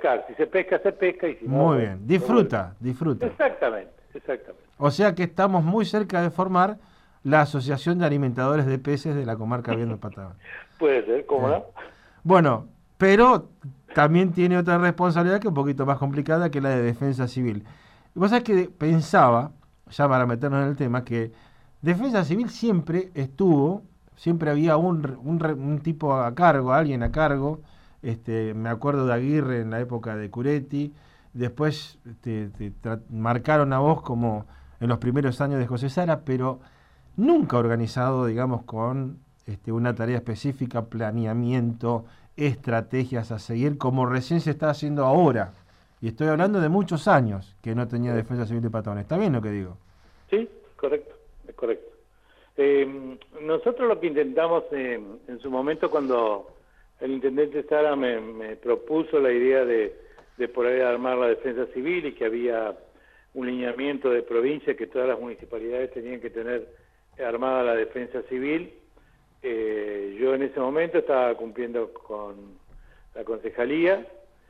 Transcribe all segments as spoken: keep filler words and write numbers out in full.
pescar. Si se pesca, se pesca y si no... Muy bien, disfruta, disfruta. Exactamente, exactamente. O sea que estamos muy cerca de formar la Asociación de Alimentadores de Peces de la comarca Viedma Patagonia. Puede ser, ¿cómo Eh, no? Bueno, pero también tiene otra responsabilidad que es un poquito más complicada, que es la de defensa civil. Y vos sabés que pensaba, ya para meternos en el tema, que defensa civil siempre estuvo, siempre había un, un, un tipo a cargo, alguien a cargo. Este, me acuerdo de Aguirre en la época de Curetti. Después te, te marcaron a vos como en los primeros años de José Sara, pero nunca organizado, digamos, con este, una tarea específica, planeamiento, estrategias a seguir, como recién se está haciendo ahora. Y estoy hablando de muchos años que no tenía defensa civil de Patagonia. ¿Está bien lo que digo? Sí, correcto, es correcto. Eh, nosotros lo que intentamos eh, en su momento, cuando el intendente Sara me, me propuso la idea de, de poder armar la defensa civil y que había un lineamiento de provincia que todas las municipalidades tenían que tener armada la defensa civil, eh, yo en ese momento estaba cumpliendo con la concejalía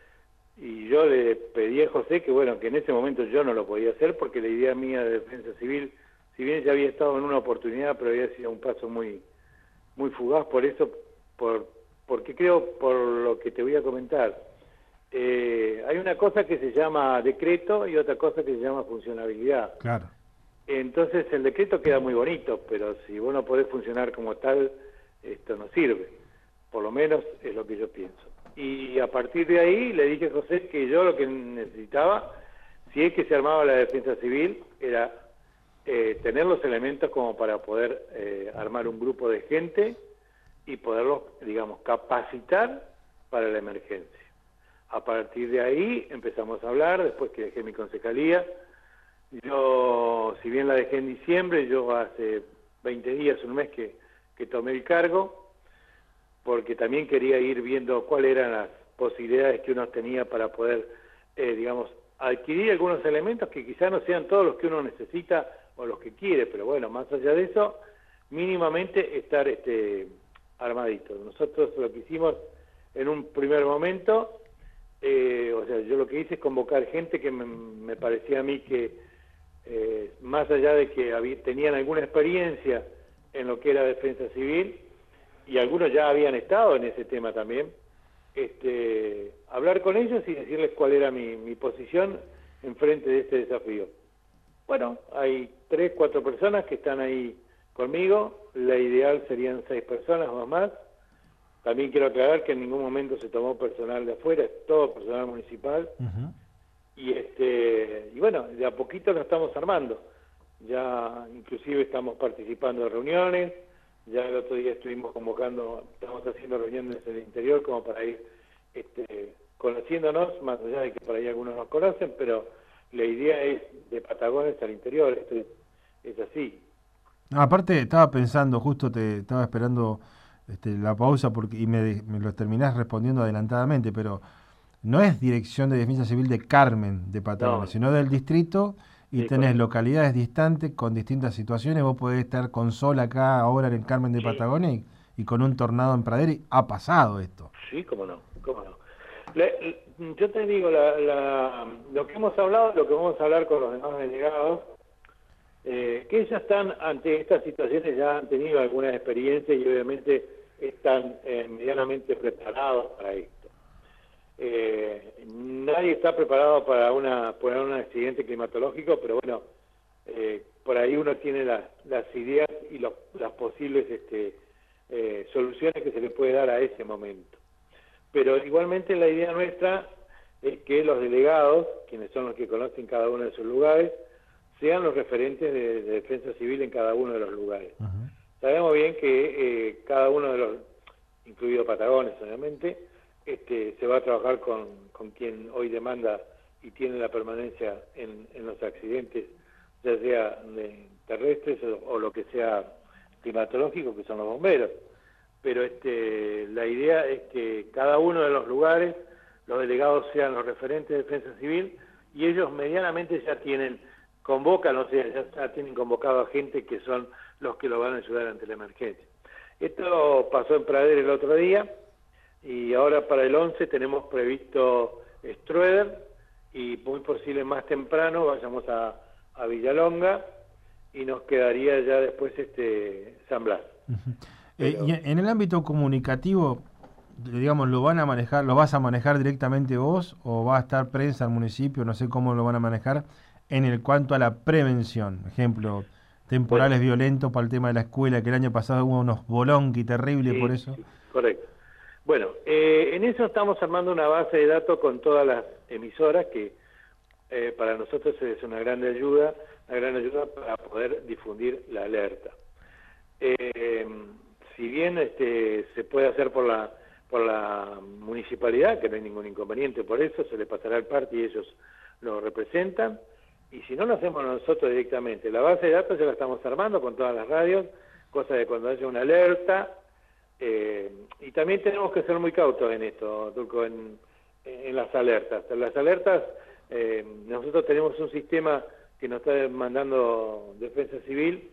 y yo le pedí a José que bueno, que en ese momento yo no lo podía hacer porque la idea mía de defensa civil, si bien ya había estado en una oportunidad, pero había sido un paso muy muy fugaz, por eso, por porque creo, por lo que te voy a comentar, eh, hay una cosa que se llama decreto y otra cosa que se llama funcionabilidad. Claro. Entonces el decreto queda muy bonito, pero si vos no podés funcionar como tal, esto no sirve. Por lo menos es lo que yo pienso. Y a partir de ahí le dije a José que yo lo que necesitaba, si es que se armaba la defensa civil, era eh, tener los elementos como para poder eh, armar un grupo de gente y poderlos, digamos, capacitar para la emergencia. A partir de ahí empezamos a hablar, después que dejé mi concejalía. Yo, si bien la dejé en diciembre, yo hace veinte días, un mes que, que tomé el cargo, porque también quería ir viendo cuáles eran las posibilidades que uno tenía para poder, eh, digamos, adquirir algunos elementos que quizás no sean todos los que uno necesita o los que quiere, pero bueno, más allá de eso, mínimamente estar este, armadito. Nosotros lo que hicimos en un primer momento, eh, o sea, yo lo que hice es convocar gente que me, me parecía a mí que Eh, más allá de que había, tenían alguna experiencia en lo que era defensa civil, y algunos ya habían estado en ese tema también, este, hablar con ellos y decirles cuál era mi, mi posición en frente de este desafío. Bueno, hay tres, cuatro personas que están ahí conmigo, la ideal serían seis personas o más. También quiero aclarar que en ningún momento se tomó personal de afuera, es todo personal municipal. Uh-huh. Y este y bueno, de a poquito lo estamos armando. Ya inclusive estamos participando de reuniones, ya el otro día estuvimos convocando, estamos haciendo reuniones en el interior como para ir este, conociéndonos, más allá de que por ahí algunos nos conocen, pero la idea es de Patagones al interior, esto es, es así. No, aparte estaba pensando, justo te estaba esperando este, la pausa porque y me, me lo terminás respondiendo adelantadamente, pero no es Dirección de Defensa Civil de Carmen de Patagonia, No, sino del distrito, y sí, tenés correcto. localidades distantes con distintas situaciones. Vos podés estar con sol acá ahora en el Carmen de Sí, Patagonia y, y con un tornado en Pradera, y ha pasado esto. sí, cómo no, cómo no. Le- le- yo te digo, la, la, lo que hemos hablado, lo que vamos a hablar con los demás delegados, Eh, que ellos están ante estas situaciones, ya han tenido alguna experiencia y obviamente están eh, medianamente preparados para esto. Eh, nadie está preparado para una para un accidente climatológico, pero bueno, eh, por ahí uno tiene las, las ideas y los, las posibles este, eh, soluciones que se le puede dar a ese momento. Pero igualmente la idea nuestra es que los delegados, quienes son los que conocen cada uno de sus lugares, sean los referentes de, de defensa civil en cada uno de los lugares. Uh-huh. Sabemos bien que eh, cada uno de los, incluido Patagones obviamente, este, se va a trabajar con, con quien hoy demanda y tiene la permanencia en, en los accidentes, ya sea de terrestres o, o lo que sea climatológico, que son los bomberos. Pero este, la idea es que cada uno de los lugares, los delegados sean los referentes de defensa civil y ellos medianamente ya tienen convocan, o sea, ya tienen convocado a gente que son los que lo van a ayudar ante la emergencia. Esto pasó en Pradera el otro día y ahora para el once tenemos previsto Stroll posible más temprano vayamos a, a Villalonga y nos quedaría ya después este San Blas. Uh-huh. Pero, eh, y en el ámbito comunicativo, digamos, ¿lo van a manejar, lo vas a manejar directamente vos o va a estar prensa al municipio? No sé cómo lo van a manejar en el cuanto a la prevención. Ejemplo, temporales bueno, violentos para el tema de la escuela, que el año pasado hubo unos bolonqui terribles sí, por eso. Sí, correcto. Bueno, eh, en eso estamos armando una base de datos con todas las emisoras que eh, para nosotros es una gran ayuda, una gran ayuda para poder difundir la alerta. Eh, si bien este, se puede hacer por la por la municipalidad, que no hay ningún inconveniente por eso, se le pasará el parte y ellos lo representan, y si no lo hacemos nosotros directamente. La base de datos ya la estamos armando con todas las radios, cosa de cuando haya una alerta, eh, y también tenemos que ser muy cautos en esto, Turco, en, en las alertas. En las alertas, eh, nosotros tenemos un sistema que nos está mandando Defensa Civil,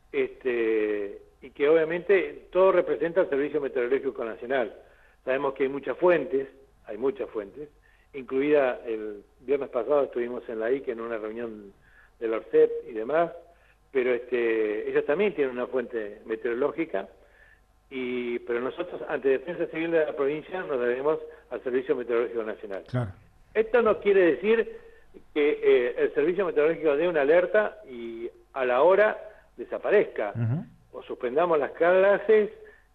este, y que obviamente todo representa el Servicio Meteorológico Nacional. Sabemos que hay muchas fuentes, hay muchas fuentes, incluida el viernes pasado estuvimos en la I C E en una reunión del ORCEP y demás, pero este, ellos también tienen una fuente meteorológica, y pero nosotros ante Defensa Civil de la provincia nos debemos al Servicio Meteorológico Nacional. Claro. Esto no quiere decir que eh, el Servicio Meteorológico dé una alerta y a la hora desaparezca, uh-huh. o suspendamos las clases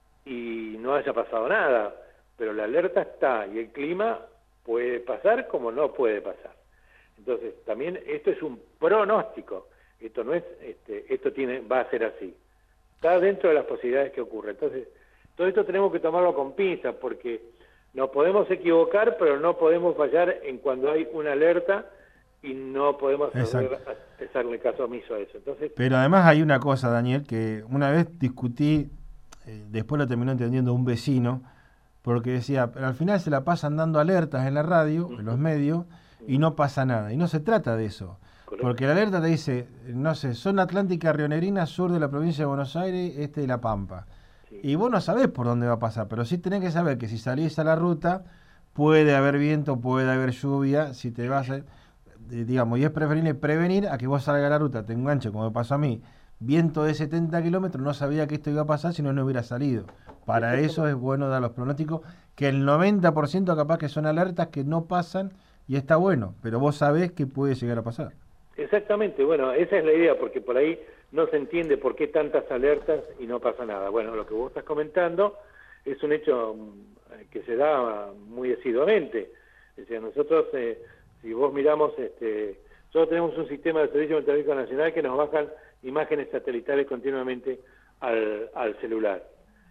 y no haya pasado nada, pero la alerta está y el clima puede pasar como no puede pasar. Entonces, también esto es un pronóstico, esto no es, este, esto tiene, va a ser así. Está dentro de las posibilidades que ocurre. Entonces, todo esto tenemos que tomarlo con pinzas, porque nos podemos equivocar, pero no podemos fallar en cuando hay una alerta y no podemos hacer, hacerle caso omiso a eso. Entonces, pero además hay una cosa, Daniel, que una vez discutí, eh, después lo terminó entendiendo un vecino, porque decía, pero al final se la pasan dando alertas en la radio, uh-huh. en los medios, y no pasa nada. Y no se trata de eso. Correcto. Porque la alerta te dice, no sé, zona atlántica rionegrina, sur de la provincia de Buenos Aires, este de La Pampa. Sí. Y vos no sabés por dónde va a pasar, pero sí tenés que saber que si salís a la ruta, puede haber viento, puede haber lluvia, si te vas a, digamos, y es preferible prevenir a que vos salgas a la ruta, te enganche, como me pasó a mí, viento de setenta kilómetros, no sabía que esto iba a pasar si no, no hubiera salido. Para eso es bueno dar los pronósticos, que el noventa por ciento capaz que son alertas que no pasan y está bueno, pero vos sabés que puede llegar a pasar. Exactamente, bueno, esa es la idea, porque por ahí no se entiende por qué tantas alertas y no pasa nada. Bueno, lo que vos estás comentando es un hecho que se da muy asiduamente. Es decir, nosotros, eh, si vos miramos, este, nosotros tenemos un sistema de Servicio Meteorológico Nacional que nos bajan imágenes satelitales continuamente al, al celular.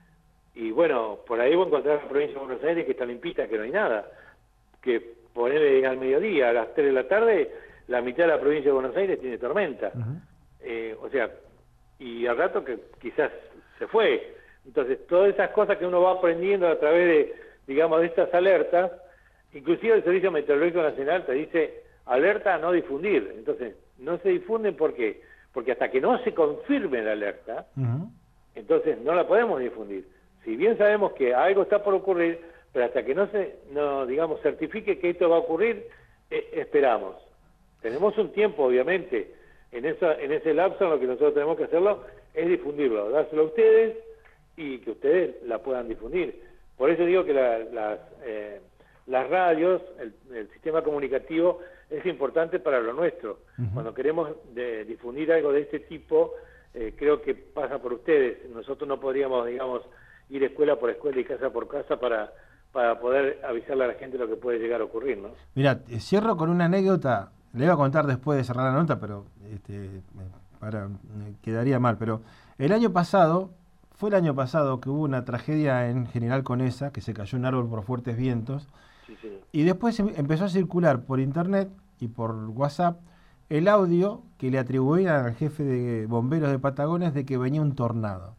Y bueno, por ahí vos encontrás la provincia de Buenos Aires que está limpita, que no hay nada. Que ponele al mediodía, a las tres de la tarde, la mitad de la provincia de Buenos Aires tiene tormenta. Uh-huh. eh, o sea, y al rato que quizás se fue. Entonces, todas esas cosas que uno va aprendiendo a través de, digamos, de estas alertas, inclusive el Servicio Meteorológico Nacional te dice, alerta a no difundir. Entonces, no se difunden, ¿por qué? Porque hasta que no se confirme la alerta, uh-huh. entonces no la podemos difundir. Si bien sabemos que algo está por ocurrir, pero hasta que no se, no, digamos, certifique que esto va a ocurrir, eh, esperamos. Tenemos un tiempo, obviamente, en esa, en ese lapso, lo que nosotros tenemos que hacerlo es difundirlo, dárselo a ustedes y que ustedes la puedan difundir. Por eso digo que la, las, eh, las radios, el, el sistema comunicativo es importante para lo nuestro. Uh-huh. Cuando queremos de, difundir algo de este tipo, eh, creo que pasa por ustedes. Nosotros no podríamos, digamos, ir escuela por escuela y casa por casa para, para poder avisarle a la gente lo que puede llegar a ocurrir, ¿no? Mira, cierro con una anécdota, le voy a contar después de cerrar la nota, pero este, para, quedaría mal, pero el año pasado, fue el año pasado que hubo una tragedia en General Conesa, que se cayó un árbol por fuertes vientos, sí, sí. Y después empezó a circular por internet y por WhatsApp el audio que le atribuían al jefe de bomberos de Patagones de que venía un tornado.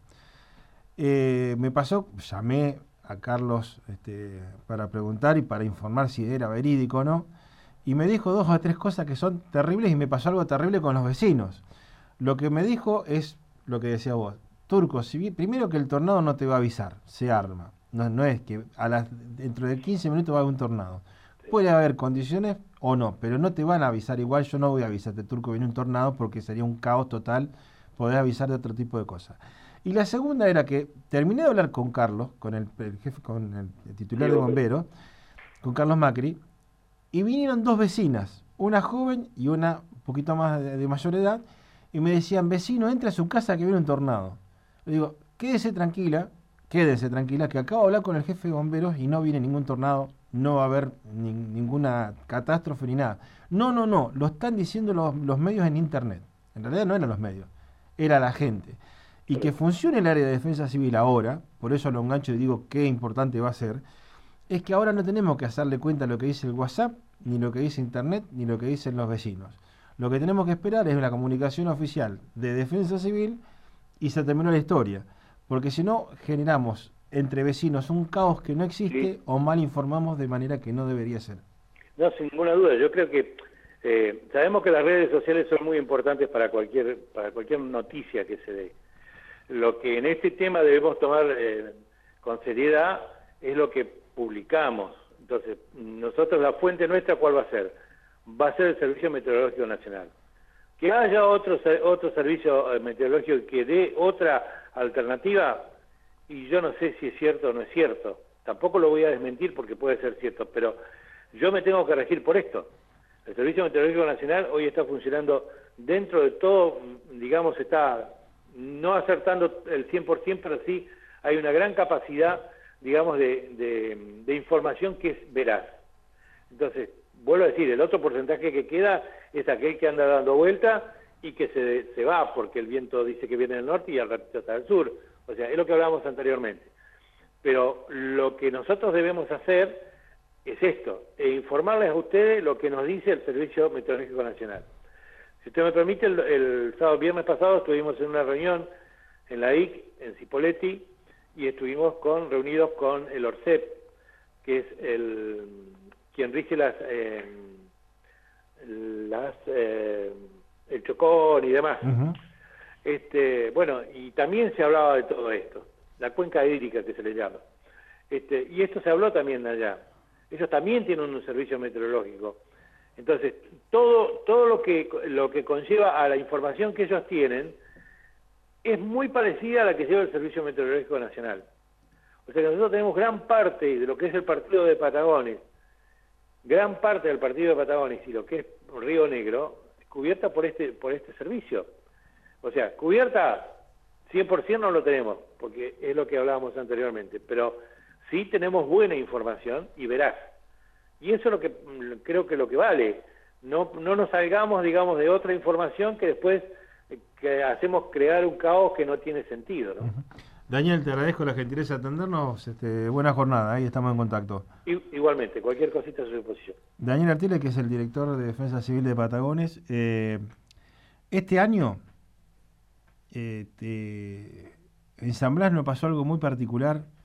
Eh, me pasó, llamé a Carlos este, para preguntar y para informar si era verídico o no, y me dijo dos o tres cosas que son terribles, y me pasó algo terrible con los vecinos. Lo que me dijo es lo que decía vos, Turco, si bien, primero que el tornado no te va a avisar, se arma, no, no es que a las, dentro de quince minutos va a haber un tornado. Sí. puede haber condiciones o no, pero no te van a avisar igual. Yo no voy a avisarte, Turco, viene un tornado, porque sería un caos total poder avisar de otro tipo de cosas. Y la segunda era que terminé de hablar con Carlos, con el, el jefe, con el, el titular Sí, de bomberos, con Carlos Macri, y vinieron dos vecinas, una joven y una un poquito más de, de mayor edad, y me decían: vecino, entre a su casa que viene un tornado. Le digo: quédese tranquila, quédese tranquila, que acabo de hablar con el jefe de bomberos y no viene ningún tornado, no va a haber ni, ninguna catástrofe ni nada. No, no, no, lo están diciendo los, los medios en internet. En realidad no eran los medios, era la gente. Y que funcione el área de defensa civil ahora, por eso lo engancho y digo qué importante va a ser, es que ahora no tenemos que hacerle cuenta lo que dice el WhatsApp, ni lo que dice internet, ni lo que dicen los vecinos. Lo que tenemos que esperar es la comunicación oficial de defensa civil y se terminó la historia. Porque si no, generamos entre vecinos un caos que no existe, sí, o mal informamos de manera que no debería ser. No, sin ninguna duda. Yo creo que eh, sabemos que las redes sociales son muy importantes para cualquier, para cualquier noticia que se dé. Lo que en este tema debemos tomar eh, con seriedad es lo que publicamos. Entonces, nosotros, la fuente nuestra, ¿cuál va a ser? Va a ser el Servicio Meteorológico Nacional. Que haya otro, otro servicio meteorológico que dé otra alternativa, y yo no sé si es cierto o no es cierto. Tampoco lo voy a desmentir porque puede ser cierto, pero yo me tengo que regir por esto. El Servicio Meteorológico Nacional hoy está funcionando dentro de todo, digamos, está no acertando el cien por ciento, pero sí hay una gran capacidad, digamos, de, de, de información que es veraz. Entonces, vuelvo a decir, el otro porcentaje que queda es aquel que anda dando vuelta y que se, se va porque el viento dice que viene del norte y al ratito está del sur. O sea, es lo que hablábamos anteriormente. Pero lo que nosotros debemos hacer es esto, e informarles a ustedes lo que nos dice el Servicio Meteorológico Nacional. Si usted me permite, el, el sábado viernes pasado estuvimos en una reunión en la I C, en Cipolletti, y estuvimos con, reunidos con el ORCEP, que es el quien rige las, eh, las eh, el Chocón y demás. Uh-huh. Este, bueno, y también se hablaba de todo esto, la cuenca hídrica que se le llama. Este, y esto se habló también allá. Ellos también tienen un servicio meteorológico. Entonces, todo todo lo que lo que conlleva a la información que ellos tienen es muy parecida a la que lleva el Servicio Meteorológico Nacional. O sea que nosotros tenemos gran parte de lo que es el partido de Patagones, gran parte del partido de Patagones y lo que es Río Negro, cubierta por este por este servicio. O sea, cubierta cien por ciento no lo tenemos, porque es lo que hablábamos anteriormente, pero sí tenemos buena información y veraz. Y eso es lo que creo que lo que vale. No, no nos salgamos, digamos, de otra información que después que hacemos crear un caos que no tiene sentido, ¿no? Uh-huh. Daniel, te agradezco la gentileza de atendernos. Este, buena jornada, ahí estamos en contacto. I, igualmente, cualquier cosita a su disposición. Daniel Artiles, que es el director de Defensa Civil de Patagones. Eh, este año eh, te, en San Blas nos pasó algo muy particular.